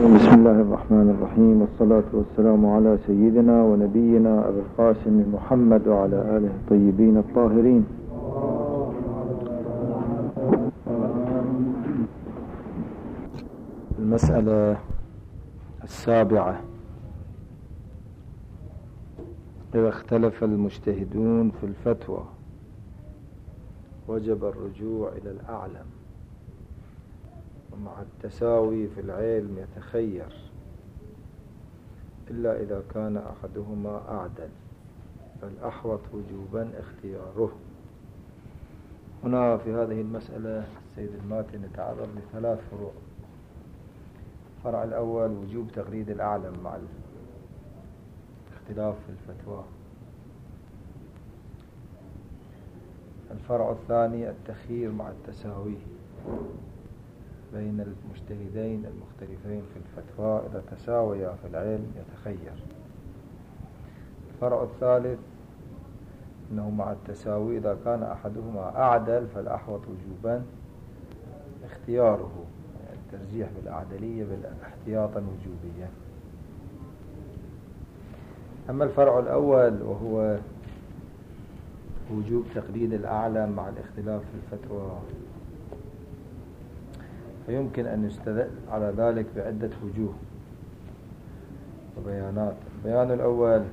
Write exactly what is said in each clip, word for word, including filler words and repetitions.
بسم الله الرحمن الرحيم، والصلاة والسلام على سيدنا ونبينا أبي القاسم محمد وعلى آله الطيبين الطاهرين. المسألة السابعة: إذا اختلف المجتهدون في الفتوى وجب الرجوع إلى الأعلم، ومع التساوي في العلم يتخير إلا إذا كان أحدهما أعدل، فالأحوط وجوبا اختياره. هنا في هذه المسألة السيد الماتن يتعرض لثلاث فروع. الفرع الأول وجوب تقليد الأعلم مع الاختلاف في الفتوى. الفرع الثاني التخيير مع التساوي بين المجتهدين المختلفين في الفتوى، إذا تساويا في العلم يتخير. الفرع الثالث أنه مع التساوي إذا كان أحدهما أعدل فالأحوط وجوبا اختياره، يعني الترجيح بالأعدلية بالاحتياطا وجوبيا. أما الفرع الأول وهو وجوب تقليد الأعلم مع الاختلاف في الفتوى، فيمكن أن يستدل على ذلك بعدة وجوه وبيانات. البيان الأول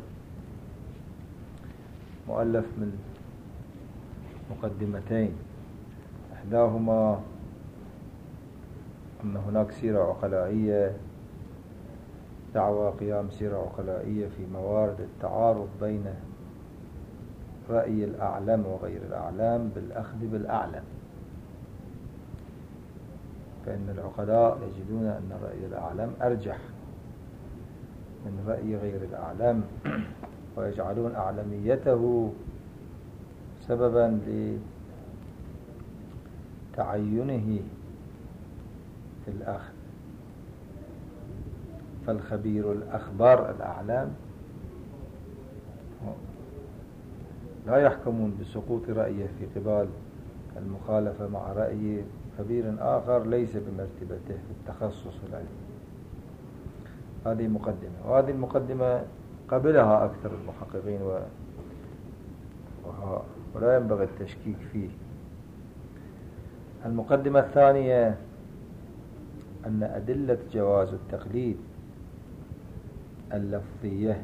مؤلف من مقدمتين، إحداهما أن هناك سيرة عقلائية، دعوى قيام سيرة عقلائية في موارد التعارض بين رأي الأعلم وغير الأعلم بالأخذ بالأعلم، فإن العقلاء يجدون أن رأي الأعلم أرجح من رأي غير الأعلم، ويجعلون أعلميته سببا لتعينه في الأخذ. فالخبير الأخبار الأعلم لا يحكمون بسقوط رأيه في قبال المخالفة مع رأي خبير آخر ليس بمرتبته في التخصص العلمي. هذه مقدمة، وهذه المقدمة قبلها أكثر المحققين و... ولا ينبغي التشكيك فيه. المقدمة الثانية أن أدلة جواز التقليد اللفظية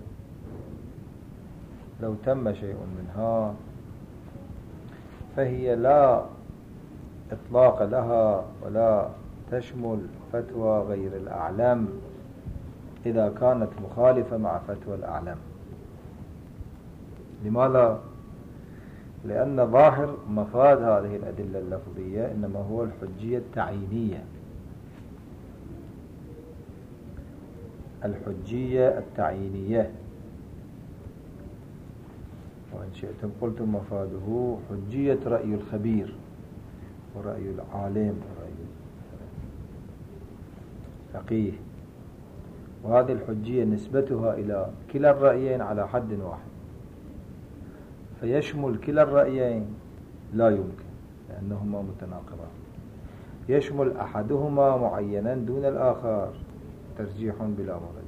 لو تم شيء منها فهي لا إطلاق لها ولا تشمل فتوى غير الأعلم إذا كانت مخالفة مع فتوى الأعلم. لماذا؟ لأن ظاهر مفاد هذه الأدلة اللفظية إنما هو الحجية التعيينية. الحجية التعيينية، وإن شئتم قلتم مفاده حجية رأي الخبير ورأي العالم ورأي الفقيه، وهذه الحجية نسبتها إلى كلا الرأيين على حد واحد، فيشمل كلا الرأيين لا يمكن لأنهما متناقضان. يشمل أحدهما معينا دون الآخر ترجيح بلا مرجح،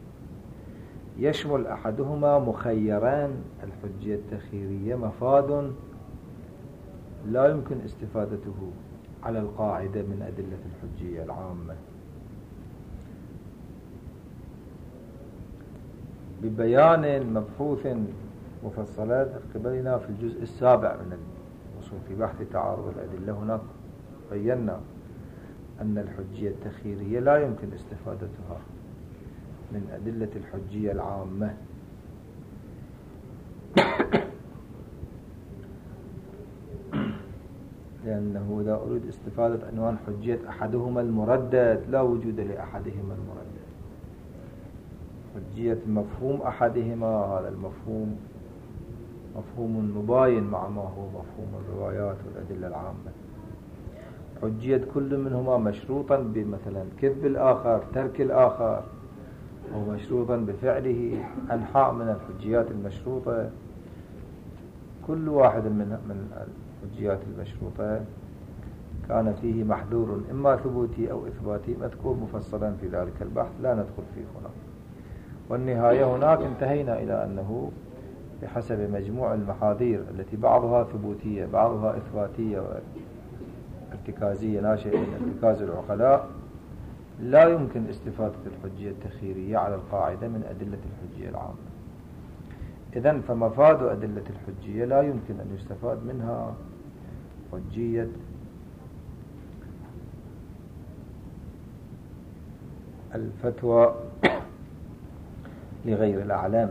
يشمل أحدهما مخيران الحجية التخييرية مفاد لا يمكن استفادته على القاعدة من أدلة الحجية العامة. ببيان مبحوث مفصلات قبلنا في الجزء السابع من الوصول في بحث تعارض الأدلة، هناك بينا أن الحجية التخييرية لا يمكن استفادتها من أدلة الحجية العامة، لأنه إذا أريد استفادة عنوان حجية أحدهما المردد لا وجود لأحدهما المردد. حجية مفهوم أحدهما هذا المفهوم مفهوم مباين مع ما هو مفهوم الروايات والأدلة العامة. حجية كل منهما مشروطا بمثلا كذب الآخر، ترك الآخر، أو مشروطا بفعله أنحاء من الحجيات المشروطة. كل واحد من من الحجيات المشروطة كان فيه محذور إما ثبوتي أو إثباتي مذكور مفصلا في ذلك البحث لا ندخل فيه هنا. والنهاية هناك انتهينا إلى أنه بحسب مجموع المحاذير التي بعضها ثبوتية بعضها إثباتية وارتكازية ناشئة من ارتكاز العقلاء لا يمكن استفادة الحجية التخييرية على القاعدة من أدلة الحجية العامة. إذن فمفاد أدلة الحجية لا يمكن أن يستفاد منها حجية الفتوى لغير الأعلام،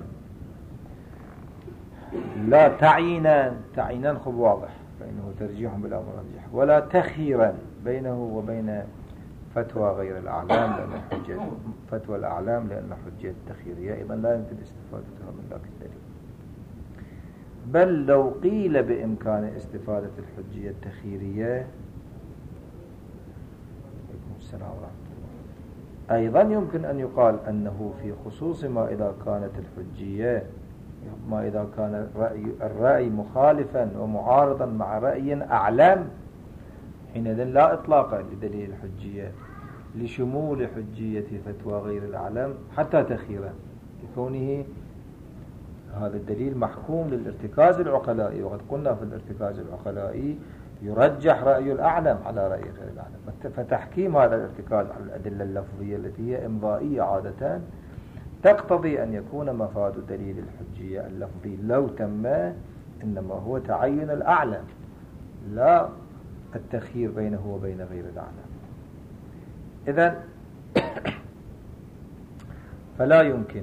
لا تعيينا تعيينا خب واضح فإنه ترجيح بلا مرجح، ولا تخييرا بينه وبين فتوى غير الأعلام لأن حجية فتوى الأعلام لأن حجية التخييرية أيضا لا يمكن استفادتها من ذاك الدليل. بل لو قيل بإمكان استفادة الحجية التخييرية عليكم السلام ورحمة الله أيضا يمكن أن يقال أنه في خصوص ما إذا كانت الحجية ما إذا كان الرأي, الرأي مخالفا ومعارضا مع رأي أعلام حينئذ لا إطلاق لدليل الحجية لشمول حجية فتوى غير الأعلام حتى تخييرا لكونه هذا الدليل محكوم للارتكاز العقلائي. وقد قلنا في الارتكاز العقلائي يرجح رأي الأعلم على رأي غير الأعلم، فتحكيم هذا الارتكاز على الأدلة اللفظية التي هي إمضائية عادة تقتضي أن يكون مفاد دليل الحجية اللفظي لو تم إنما هو تعين الأعلم لا التخيير بينه وبين غير الأعلم. إذن فلا يمكن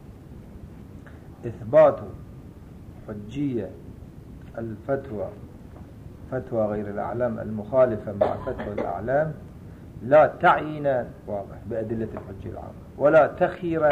إثبات حجية الفتوى فتوى غير الأعلام المخالفة مع فتوى الأعلام لا تعيينا واضح بأدلة الحجية العامة ولا تخييرا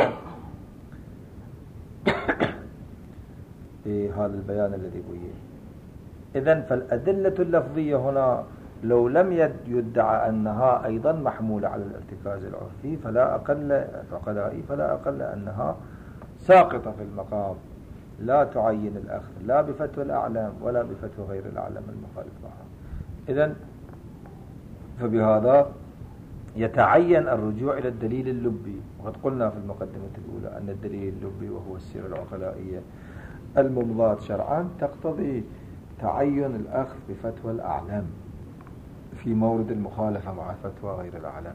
بهذا البيان الذي قلت. إذن فالأدلة اللفظية هنا لو لم يدعى أنها أيضا محمولة على الارتكاز العرفي فلا أقل عقلائي فلا أقل أنها ساقطة في المقام لا تعين الأخذ لا بفتوى الأعلام ولا بفتوى غير الأعلام المخالف معها. إذن فبهذا يتعين الرجوع إلى الدليل اللبي. وقد قلنا في المقدمة الأولى أن الدليل اللبي وهو السيرة العقلائية الممضاة شرعا تقتضي تعين الأخذ بفتوى الأعلام في مورد المخالفة مع فتوى غير الأعلام.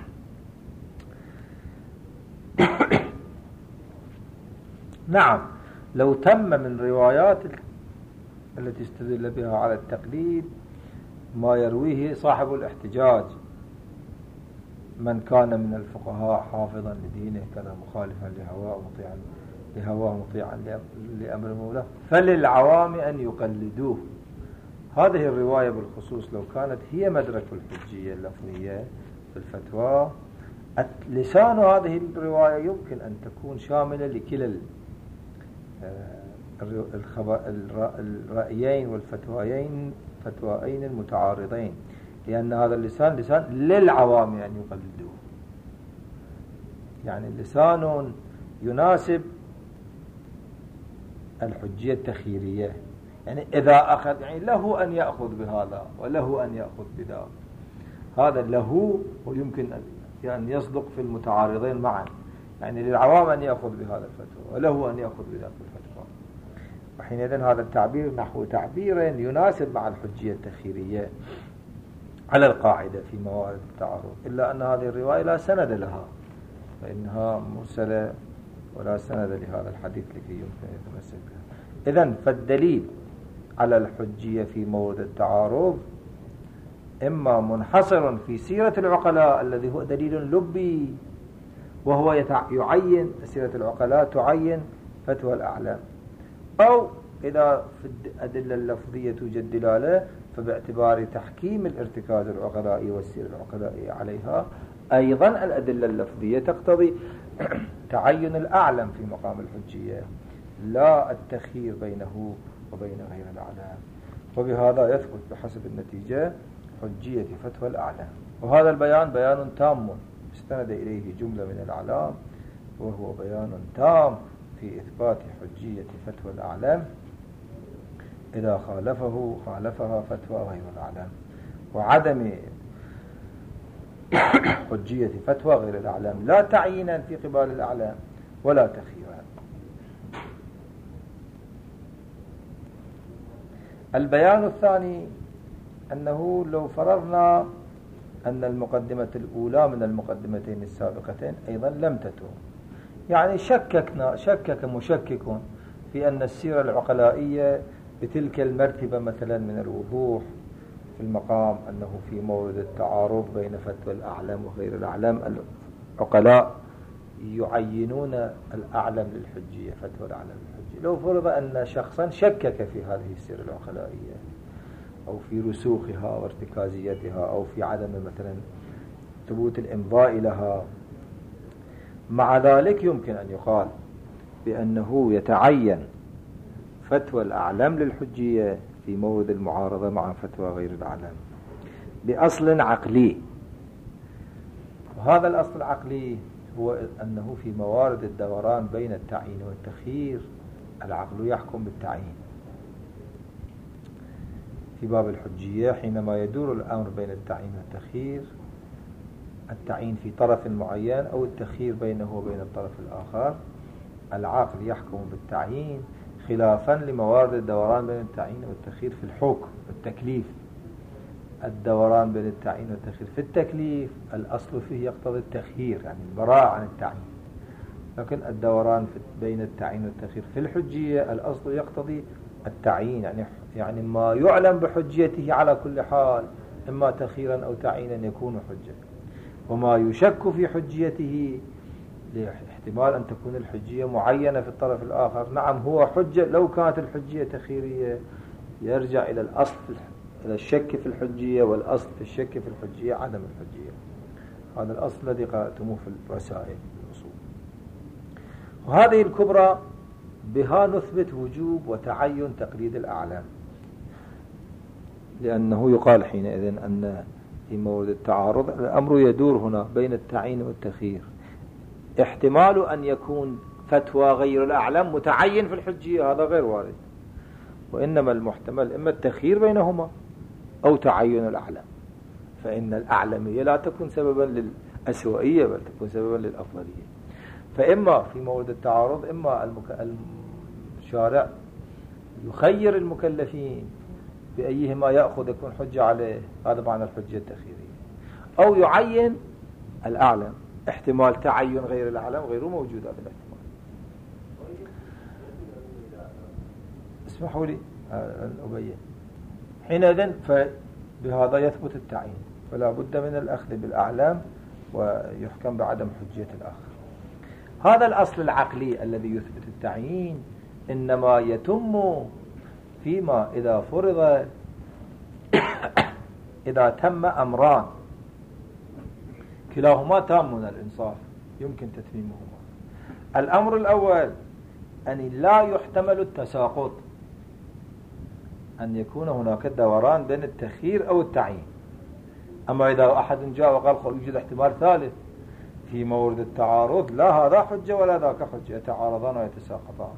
نعم لو تم من روايات التي استدل بها على التقليد ما يرويه صاحب الاحتجاج من كان من الفقهاء حافظا لدينه كذا مخالفا لهواه مطيعا لهواه مطيعا لأمر مولاه فللعوام أن يقلدوه. هذه الرواية بالخصوص لو كانت هي مدرك الحجية اللفظية في الفتوى لسان هذه الرواية يمكن أن تكون شاملة لكلا الرأيين والفتويين فتوائين المتعارضين لأن هذا اللسان لسان للعوام أن يقلدوه يعني لسان يناسب الحجية التخييرية يعني إذا أخذ يعني له أن يأخذ بهذا وله أن يأخذ بذا هذا له ويمكن أن يصدق في المتعارضين معا يعني للعوام أن يأخذ بهذا الفتوى وله أن يأخذ بذاك الفتوى. وحينئذ هذا التعبير نحو تعبير يناسب مع الحجية التخييرية على القاعدة في موارد التعارض إلا أن هذه الرواية لا سند لها فإنها مرسلة ولا سند لهذا الحديث لكي يمكن أن يتمسك بها. إذن فالدليل على الحجية في مورد التعارض إما منحصر في سيرة العقلاء الذي هو دليل لبي وهو يعين سيرة العقلاء تعين فتوى الأعلام أو إذا في الأدلة اللفظية توجد دلالة فباعتبار تحكيم الارتكاز العقلائي والسير العقلائي عليها أيضا الأدلة اللفظية تقتضي تعين الأعلم في مقام الحجية لا التخيير بينه وبين غير الأعلام. وبهذا يثبت بحسب النتيجة حجية فتوى الأعلام. وهذا البيان بيان تام استند إليه جملة من الأعلام وهو بيان تام في إثبات حجية فتوى الأعلام إذا خالفه خالفها فتوى غير الأعلام. وعدم حجية فتوى غير الأعلام لا تعيينا في قبال الأعلام ولا تخييرا. البيان الثاني أنه لو فرضنا أن المقدمة الأولى من المقدمتين السابقتين أيضا لم تتم، يعني شككنا شكك مشكك في أن السيرة العقلائية بتلك المرتبة مثلا من الوضوح في المقام أنه في مورد التعارض بين فتوى الأعلام وغير الأعلام العقلاء يعينون الأعلم للحجية، فتوى الأعلم للحجية. لو فرض أن شخصا شكك في هذه السيرة العقلائية أو في رسوخها وارتكازيتها أو في عدم مثلا ثبوت الإمضاء لها، مع ذلك يمكن أن يقال بأنه يتعين فتوى الأعلام للحجية في مورد المعارضة مع فتوى غير الأعلام بأصل عقلي. وهذا الأصل العقلي هو أنه في موارد الدوران بين التعيين والتخيير العقل يحكم بالتعيين. في باب الحجية حينما يدور الأمر بين التعيين والتخيير، التعيين في طرف معين أو التخيير بينه وبين الطرف الآخر، العقل يحكم بالتعيين خلافا لموارد الدوران بين التعيين والتخيير في الحكم والتكليف. الدوران بين التعيين والتخيير في التكليف الأصل فيه يقتضي التخيير، يعني البراءة عن التعيين، لكن الدوران بين التعيين والتخيير في الحجية الأصل يقتضي التعيين، يعني يعني ما يعلم بحجيته على كل حال إما تخييرا أو تعيينا يكون حجة، وما يشك في حجيته لاحتمال أن تكون الحجية معينة في الطرف الآخر نعم هو حجة. لو كانت الحجية تخييرية يرجع إلى الأصل إلى الشك في الحجية، والأصل في الشك في الحجية عدم الحجية. هذا الأصل الذي قرأتموه في الرسائل الأصول. وهذه الكبرى بها نثبت وجوب وتعين تقليد الأعلام، لأنه يقال حينئذ أن في مورد التعارض الأمر يدور هنا بين التعيين والتخيير، احتمال أن يكون فتوى غير الأعلام متعين في الحجية هذا غير وارد، وإنما المحتمل إما التخيير بينهما أو تعين الأعلام، فإن الأعلمية لا تكون سببا للأسوأية بل تكون سببا للأفضلية. فإما في مورد التعارض إما المك... الشارع يخير المكلفين بأيهما يأخذ يكون حجة عليه، هذا معنى الحجة التخييرية، أو يعين الأعلم. احتمال تعين غير الأعلم غير موجود هذا الاحتمال. اسمحوا لي أن أبين. حينئذ فبهذا يثبت التعيين، فلا بد من الأخذ بالأعلام ويحكم بعدم حجية الآخر. هذا الأصل العقلي الذي يثبت التعيين إنما يتم فيما إذا فرض إذا تم أمران كلاهما تام من الإنصاف يمكن تتميمهما. الأمر الأول أن لا يحتمل التساقط، أن يكون هناك دوران بين التخيير أو التعيين. أما إذا أحد جاء وقال يوجد احتمال ثالث في مورد التعارض، لا هذا حجة ولا ذاك حجة، يتعارضان ويتساقطان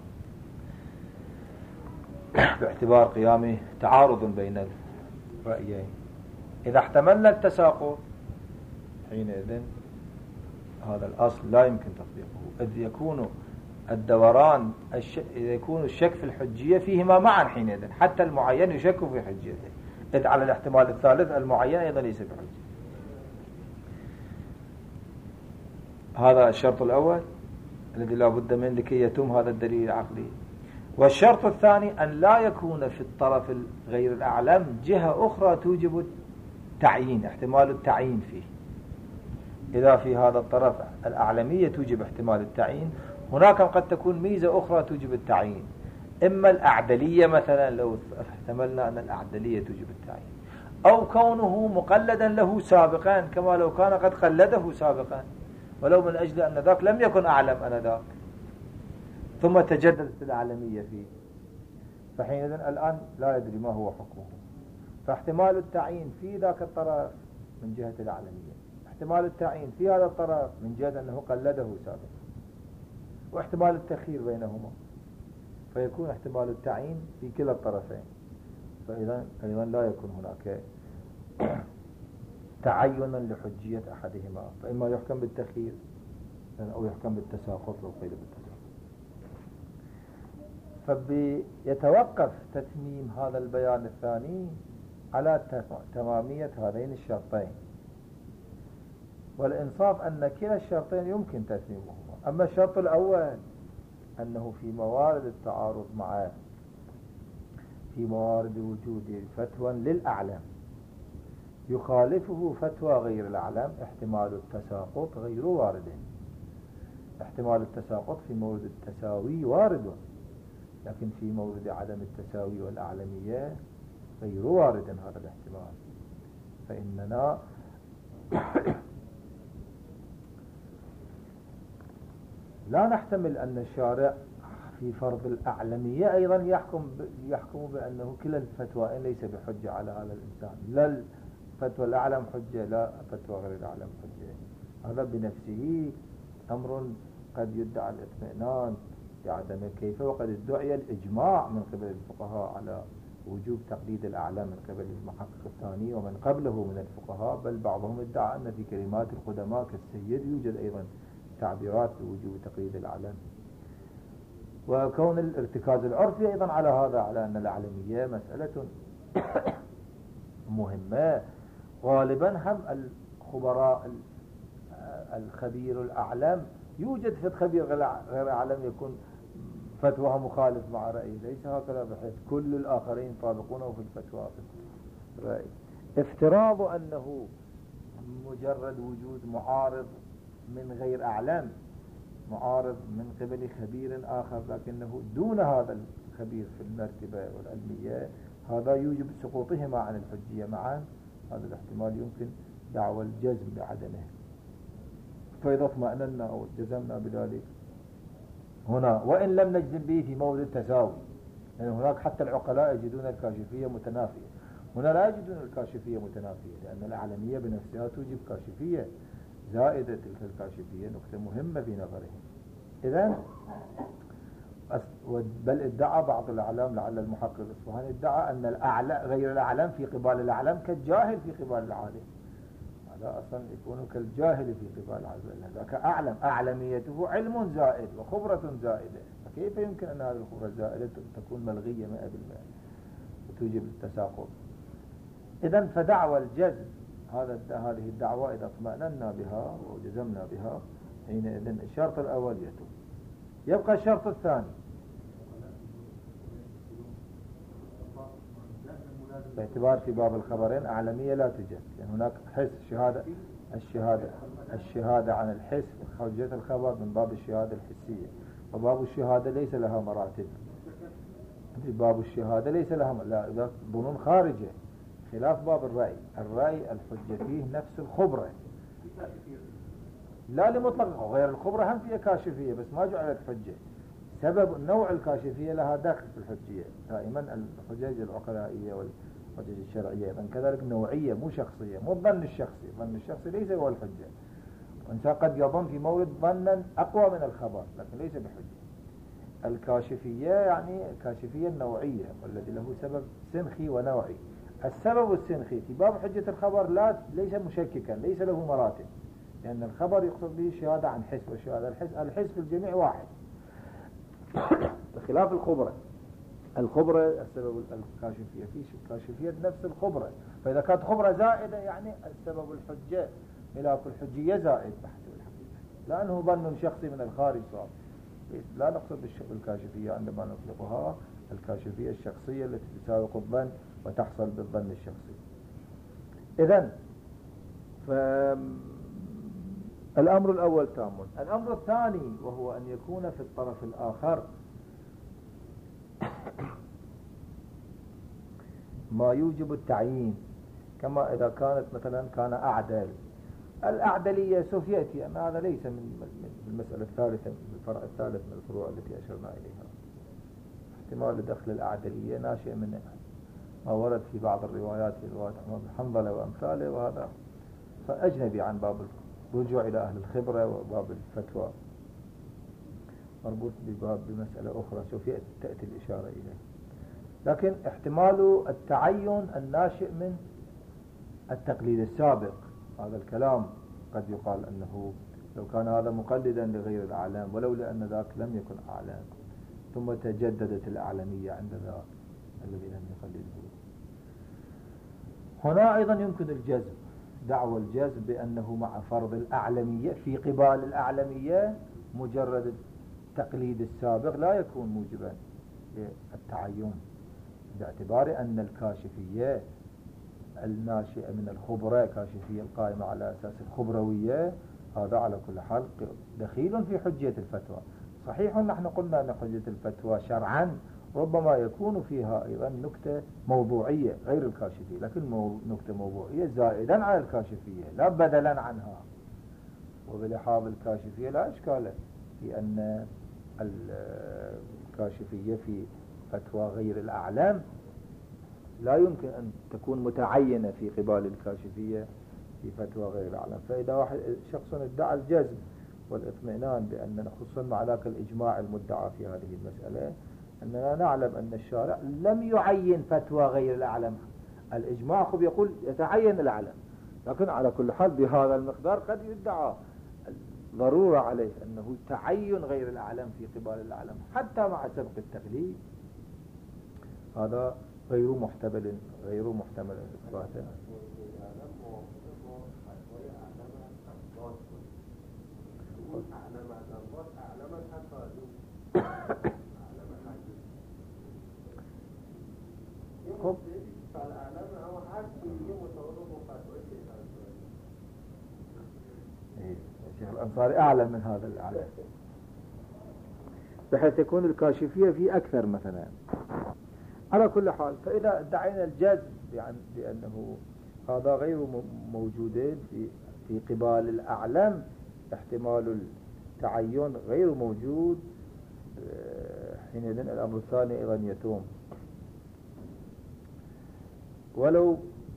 باعتبار قيامه تعارض بين الرأيين. إذا احتملنا التساقط حينئذ هذا الأصل لا يمكن تطبيقه، إذ يكون الدوران الش... إذا يكون الشك في الحجية فيهما معا حينئذ، حتى المعين يشك في حجيته، إذ على الاحتمال الثالث المعين أيضا ليس بحجة. هذا الشرط الأول الذي لا بد منه لكي يتم هذا الدليل العقلي. والشرط الثاني أن لا يكون في الطرف غير الأعلم جهة أخرى توجب التعيين، احتمال التعيين فيه. إذا في هذا الطرف الأعلمية توجب احتمال التعيين، هناك قد تكون ميزة أخرى توجب التعيين، إما الأعدلية مثلا لو احتملنا أن الأعدلية توجب التعيين، أو كونه مقلدا له سابقا كما لو كان قد قلده سابقا ولو من أجل أن ذاك لم يكن أعلم أنا ذاك ثم تجددت الأعلمية فيه، فحينئذ الآن لا يدري ما هو حكمه. فاحتمال التعيين في ذاك الطرف من جهة الأعلمية، احتمال التعيين في هذا الطرف من جهة أنه قلده سابقا، واحتمال التخيير بينهما، فيكون احتمال التعيين في كلا الطرفين، فإذا أيضا لا يكون هناك تعينا لحجية أحدهما، فإما يحكم بالتخيير أو يحكم بالتساقط لو قيل بالتساقط. فبيتوقف تتميم هذا البيان الثاني على تمامية هذين الشرطين، والإنصاف أن كلا الشرطين يمكن تتميمهما. أما الشرط الأول أنه في موارد التعارض معه، في موارد وجود فتوى للأعلم يخالفه فتوى غير الأعلم، احتمال التساقط غير وارد. احتمال التساقط في مورد التساوي وارد، لكن في مورد عدم التساوي والأعلمية غير وارد هذا الاحتمال. فإننا لا نحتمل أن الشارع في فرض الأعلمية أيضا يحكم يحكم بأنه كلا الفتوى ليس بحجة على هذا الإنسان، لا فتوى الأعلم حجة لا فتوى غير الأعلم حجة. هذا بنفسه أمر قد يدعى الاطمئنان بعدم كيف، وقد ادعي الإجماع من قبل الفقهاء على وجوب تقليد الأعلم من قبل المحقق الثاني ومن قبله من الفقهاء، بل بعضهم ادعى أن في كلمات القدماء كالسيد يوجد أيضا تعبيرات بوجوب تقليد الأعلم. وكون الارتكاز العرفي أيضا على هذا، على أن الأعلمية مسألة مهمة. غالبا هم الخبراء الخبير الأعلم يوجد في الخبير غير أعلم يكون فتوى مخالف مع رأيه، ليس هكذا بحيث كل الآخرين يطابقونه في الفتوى في الرأي. افتراض أنه مجرد وجود معارض من غير أعلم، معارض من قبل خبير آخر لكنه دون هذا الخبير في المرتبة والعلمية، هذا يوجب سقوطهما عن الحجية معا. هذا الاحتمال يمكن دعوى الجزم بعدمه. فإذا اطمأننا أو جزمنا بذلك هنا، وإن لم نجزم به في موضع التساوي، يعني هناك حتى العقلاء يجدون الكاشفية متنافية، هنا لا يجدون الكاشفية متنافية، لأن الأعلمية بنفسها توجب كاشفية زائدة. تلك الكاشفية نقطة مهمة في نظرهم. إذن بل ادعى بعض الأعلام، لعل المحقق الإصفهاني ادعى أن الأعلى غير الأعلم في قبال الأعلم كالجاهل في قبال العالم. هذا أصلا يكون كالجاهل في قبال العالم، هذا أعلم، أعلميته علم زائد وخبرة زائدة، فكيف يمكن أن هذه الخبرة الزائدة تكون ملغية مئة بالمئة وتوجب التساقط؟ إذن فدعوى الجزم، هذا هذه الدعوة إذا اطمأننا بها وجزمنا بها حينئذ الشرط الأول يتم. يبقى الشرط الثاني باعتبار في باب الخبرين أعلمية لا توجد، لأن هناك حس شهادة، الشهادة الشهادة عن الحس حجة الخبر من باب الشهادة الحسية، وباب الشهادة ليس لها مراتب. في باب الشهادة ليس لها لا ظنون خارجة، خلاف باب الرأي. الرأي الحجة فيه نفس الخبرة لا لمطلق، غير الخبرة هم فيها كاشفية بس ما جعلت حجة. سبب نوع الكاشفية لها دخل في الحجية. دائما الحجج العقلائية والحجج الشرعية أيضا كذلك نوعية مو شخصية، مو الظن الشخصي. الظن الشخصي ليس هو الحجة، وإنسان قد يظن في مورد ظنا أقوى من الخبر لكن ليس بحجة. الكاشفية يعني كاشفية النوعية والذي له سبب سنخي ونوعي. السبب السنخي في باب حجة الخبر لا ليس مشككا، ليس له مراتب، لأن الخبر يقصد به الشهادة عن حس، والشهادة الحس الحس في الجميع واحد بخلاف الخبرة. الخبرة السبب الكاشفية في كاشفية نفس الخبرة، فإذا كانت خبرة زائدة يعني السبب الحجة ملاك الحجية زائد بحث الحقيقة، لأنه ظن شخصي من الخارج صار. لا نقصد بالكاشفية عندما نطلقها الكاشفية الشخصية التي تساوق الظن وتحصل بالظن الشخصي. إذن الأمر الأول تام. الأمر الثاني وهو أن يكون في الطرف الآخر ما يوجب التعيين، كما إذا كانت مثلا كان أعدل. الأعدلية سوف يأتي أن هذا ليس من المسألة الثالثة من الفرع الثالث من الفروع التي أشرنا إليها. احتمال دخل الأعدلية ناشئ من ما ورد في بعض الروايات في رواية أحمد بن حنظلة وأمثاله، وهذا فأجنبي عن باب الرجوع إلى أهل الخبرة وباب الفتوى، مربوط بباب بمسألة أخرى سوف تأتي الإشارة إليه. لكن احتمال التعين الناشئ من التقليد السابق. هذا الكلام قد يقال أنه لو كان هذا مقلدا لغير الأعلام ولو لأن ذاك لم يكن أعلام ثم تجددت الأعلمية عند ذاك الذي لم يقلده. هنا أيضا يمكن الجزم، دعوى الجزم بأنه مع فرض الأعلمية في قبال الأعلمية مجرد التقليد السابق لا يكون موجبا للتعين، باعتبار أن الكاشفية الناشئة من الخبرة، كاشفية القائمة على أساس الخبروية، هذا على كل حال دخيل في حجية الفتوى. صحيح نحن قلنا أن حجية الفتوى شرعا ربما يكون فيها أيضا نكتة موضوعية غير الكاشفية، لكن مو نكتة موضوعية زائدا على الكاشفية لا بدلا عنها. وبلحاظ الكاشفية لا إشكال في أن الكاشفية في فتوى غير الأعلام لا يمكن أن تكون متعينة في قبال الكاشفية في فتوى غير الأعلام. فإذا واحد شخص ادعى الجزم والإطمئنان بأننا خصوصا مع ذاك الإجماع المدعى في هذه المسألة أننا نعلم أن الشارع لم يعين فتوى غير الأعلام، الإجماع خب يقول يتعين الأعلام، لكن على كل حال بهذا المقدار قد يدعى ضرورة عليه أنه تعين غير الأعلام في قبال الأعلام حتى مع سبق التقليد. هذا غير محتمل غير محتمل إثباته. خب الشيخ الأنصاري أعلم من هذا الأعلام بحيث يكون الكاشفية في أكثر مثلا. على كل حال فإذا ادعينا الجزم يعني بأنه هذا غير موجود في في قبال الأعلام، احتمال التعين غير موجود، حينئذ الأمر الثاني أيضا يتم. ولو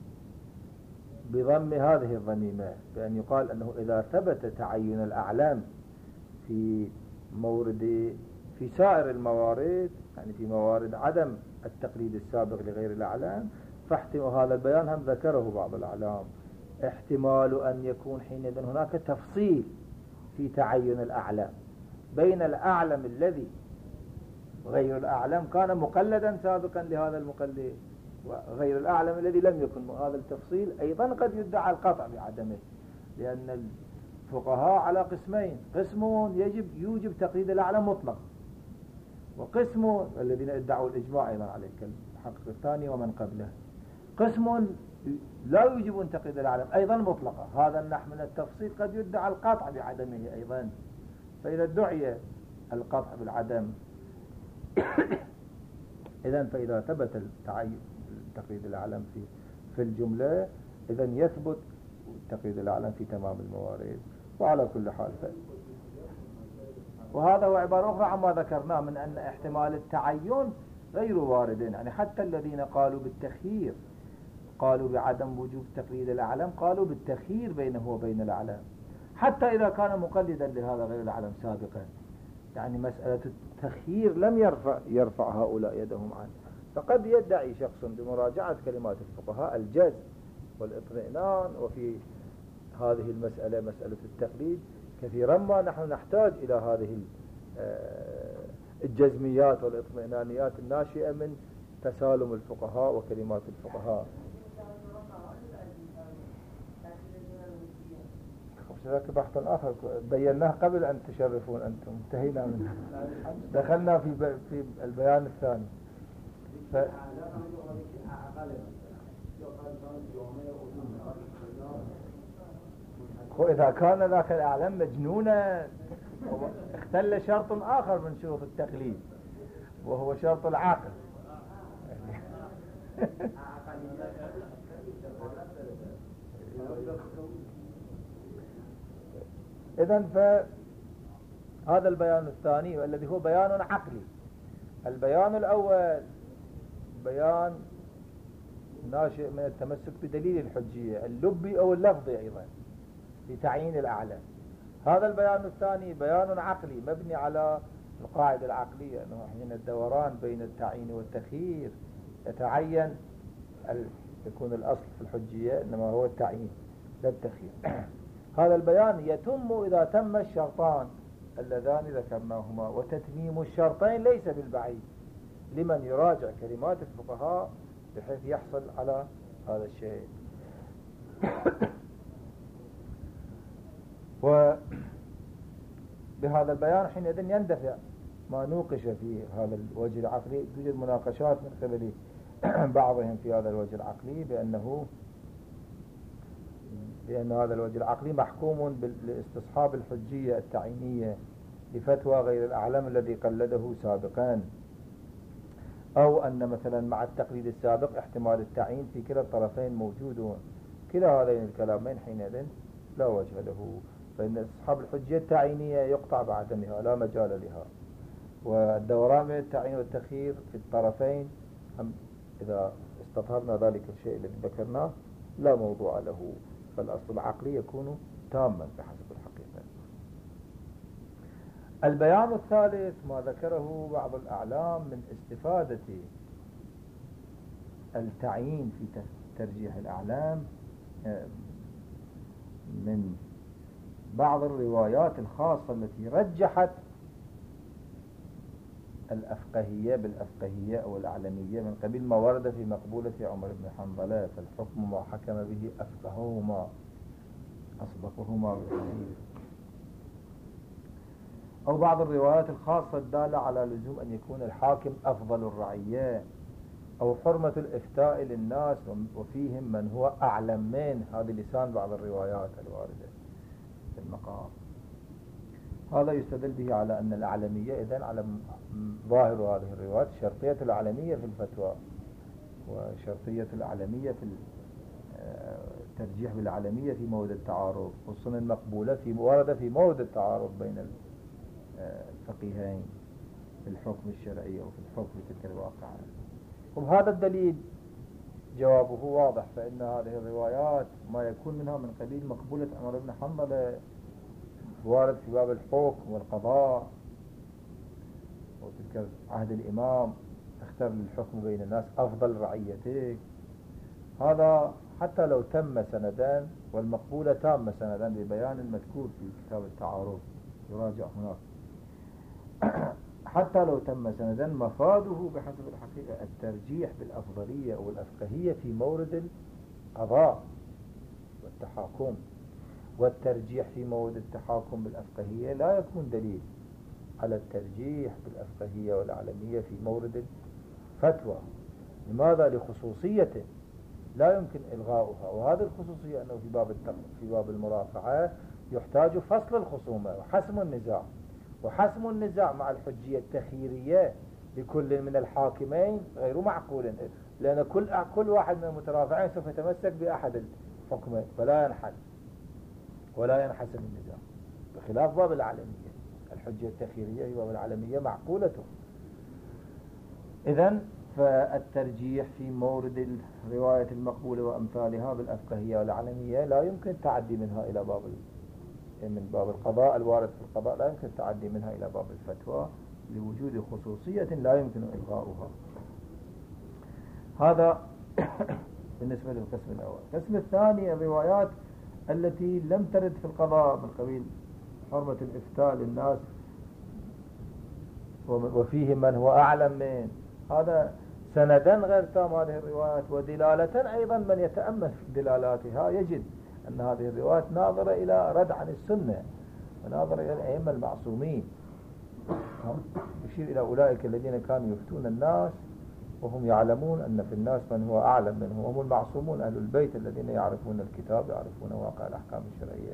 بضم هذه الضميمة بأن يقال أنه إذا ثبت تعين الأعلام في مورد في سائر الموارد، يعني في موارد عدم التقليد السابق لغير الأعلام، فاحتمال هذا البيان هم ذكره بعض الأعلام، احتمال أن يكون حينئذ هناك تفصيل في تعين الأعلام بين الأعلم الذي غير الأعلم كان مقلدا سابقا لهذا المقلد وغير الأعلم الذي لم يكن. هذا التفصيل أيضا قد يدعى القطع بعدمه، لأن الفقهاء على قسمين، قسم يجب يوجب تقليد الأعلم مطلق، وقسم الذين ادعوا الإجماع أيضا عليه كالمحقق الثاني ومن قبله، قسم لا يوجب تقليد الأعلم أيضا مطلقا. هذا النحو من التفصيل قد يدعى القطع بعدمه أيضا. فإذا ادعي القطع بالعدم إذن فإذا ثبت التعين تقليد الأعلم في في الجملة إذن يثبت تقليد الأعلم في تمام الموارد. وعلى كل حال ف... وهذا هو عبارة أخرى عما ذكرناه من أن احتمال التعين غير وارد. يعني حتى الذين قالوا بالتخيير قالوا بعدم وجوب تقليد الأعلم قالوا بالتخيير بينه وبين الأعلم، حتى إذا كان مقلدا لهذا غير الأعلم سابقا. يعني مسألة التخيير لم يرفع يرفع هؤلاء يدهم عنه. فقد يدعي شخص بمراجعة كلمات الفقهاء الجزم والإطمئنان، وفي هذه المسألة مسألة التقليد كثيرا ما نحن نحتاج إلى هذه الجزميات والإطمئنانيات الناشئة من تسالم الفقهاء وكلمات الفقهاء. ذاك بحث آخر بيناه قبل أن تشرفون أنتم، انتهينا منه، دخلنا في في البيان الثاني. ف... إذا كان ذاك الأعلم مجنونا اختل شرط آخر من شروط التقليد وهو شرط العاقل. إذن فهذا البيان الثاني والذي هو بيان عقلي. البيان الأول بيان ناشئ من التمسك بدليل الحجية اللبي أو اللفظي أيضا لتعيين الأعلى. هذا البيان الثاني بيان عقلي مبني على القاعدة العقلية أنه حين الدوران بين التعيين والتخيير يتعين يكون الأصل في الحجية إنما هو التعيين لا التخيير. هذا البيان يتم إذا تم الشرطان اللذان ذكرناهما، وتتميم الشرطين ليس بالبعيد لمن يراجع كلمات الفقهاء بحيث يحصل على هذا الشيء. وبهذا البيان حينئذ يندفع ما نوقش في هذا الوجه العقلي. توجد مناقشات من قبل بعضهم في هذا الوجه العقلي بأنه لأن هذا الوجه العقلي محكوم بالاستصحاب الحجية التعيينية لفتوى غير الأعلم الذي قلده سابقا، أو أن مثلا مع التقليد السابق احتمال التعيين في كلا الطرفين موجود. كلا هذين الكلامين حينئذ لا وجه له، فإن استصحاب الحجية التعيينية يقطع بعدمها لا مجال لها، والدوران بين التعيين والتخيير في الطرفين هم إذا استظهرنا ذلك الشيء الذي ذكرناه لا موضوع له، فالأصل العقلي يكون تاما بحسب الحقيقة. البيان الثالث ما ذكره بعض الأعلام من استفادة التعيين في ترجيح الأعلام من بعض الروايات الخاصة التي رجحت الأفقهية بالأفقهية أو الأعلمية من قبيل ما ورد في مقبولة عمر بن حنظلة، فالحكم ما حكم به أفقههما أصدقهما بالحديث، أو بعض الروايات الخاصة الدالة على لزوم أن يكون الحاكم أفضل الرعية، أو حرمة الإفتاء للناس وفيهم من هو أعلم من. هذه لسان بعض الروايات الواردة في المقام. هذا يستدل به على أن الأعلمية إذن على ظاهر هذه الروايات شرطية الأعلمية في الفتوى وشرطية الأعلمية في الترجيح بالأعلمية في موضع التعارض، خصوصا المقبولة في ورد في موضع التعارض بين الفقيهين في الحكم الشرعي أو في الحكم في تلك الواقعة. وبهذا الدليل جوابه واضح، فإن هذه الروايات ما يكون منها من قبيل مقبولة عمر بن حنظلة وارد في باب الحكم والقضاء، وتلك عهد الإمام اختار للحكم بين الناس أفضل رعيته، هذا حتى لو تم سندان، والمقبولة تام سندان ببيان المذكور في كتاب التعارض يراجع هناك، حتى لو تم سندان مفاده بحسب الحقيقة الترجيح بالأفضلية أو الأفقهية في مورد القضاء والتحاكم، والترجيح في مورد التحاكم بالأفقهية لا يكون دليل على الترجيح بالأفقهية والأعلمية في مورد الفتوى. لماذا؟ لخصوصية لا يمكن إلغاؤها، وهذه الخصوصية أنه في باب في باب المرافعة يحتاج فصل الخصومة وحسم النزاع، وحسم النزاع مع الحجية التخييرية لكل من الحاكمين غير معقول، لأن كل كل واحد من المترافعين سوف يتمسك بأحد الحكمين فلا ينحل ولا ينحسم النزاع، بخلاف باب العالمية. الحجية التخييرية هي باب العالمية معقولته. إذن فالترجيح في مورد الرواية المقبولة وأمثالها بالأفقهية والعالمية لا يمكن التعدي منها إلى باب من باب القضاء الوارد في القضاء، لا يمكن التعدي منها إلى باب الفتوى لوجود خصوصية لا يمكن إلغاؤها. هذا بالنسبة للقسم الأول. القسم الثاني الروايات التي لم ترد في القضاء من قبيل حرمة الإفتاء للناس وفيه من هو أعلم من، هذا سندا غير تام هذه الروايات، ودلالة أيضا من يتأمل في دلالاتها يجد أن هذه الروايات ناظرة إلى رد عن السنة وناظرة إلى الأئمة المعصومين، يشير إلى أولئك الذين كانوا يفتون الناس وهم يعلمون أن في الناس من هو أعلم منهم، هم المعصومون أهل البيت الذين يعرفون الكتاب يعرفون واقع الأحكام الشرعية.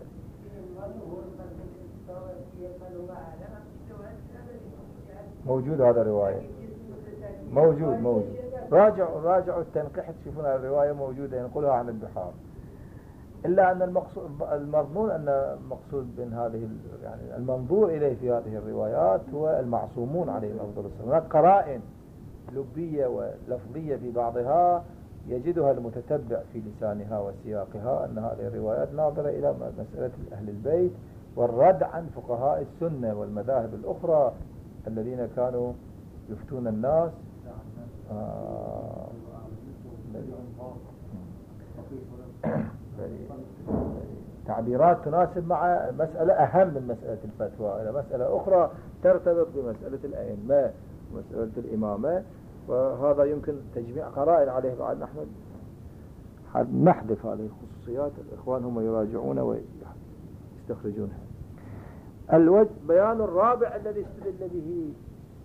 موجود هذا الرواية، موجود موجود راجعوا راجعوا التنقيح تشوفون الرواية موجودة ينقلها عن البحار، إلا أن المقصود المظنون أن المقصود من هذه يعني المنظور إليه في هذه الروايات هو المعصومون عليهم أفضل الصلاة. هناك قرائن لبية ولفظية في بعضها يجدها المتتبع في لسانها وسياقها أن هذه الروايات ناظرة إلى مسألة أهل البيت والرد عن فقهاء السنة والمذاهب الأخرى الذين كانوا يفتون الناس. آه تعبيرات تناسب مع مسألة أهم من مسألة الفتوى إلى مسألة أخرى ترتبط بمسألة الأئمة ومسألة الإمامة، وهذا يمكن تجميع قرائن عليه بعد. نحن نحذف هذه الخصوصيات، الإخوان هم يراجعون ويستخرجونها. الوجه بيان الرابع الذي استدل به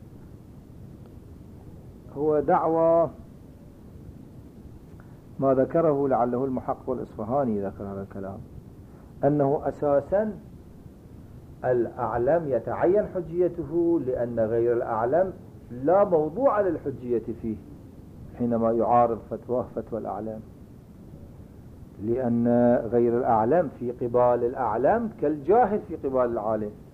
هو دعوى ما ذكره لعله المحقق الإصفهاني ذكر هذا الكلام، أنه أساسا الأعلم يتعين حجيته لأن غير الأعلم لا موضوع للحجية فيه حينما يعارض فتواه فتوى الأعلم، لأن غير الأعلم في قبال الأعلم كالجاهل في قبال العالم.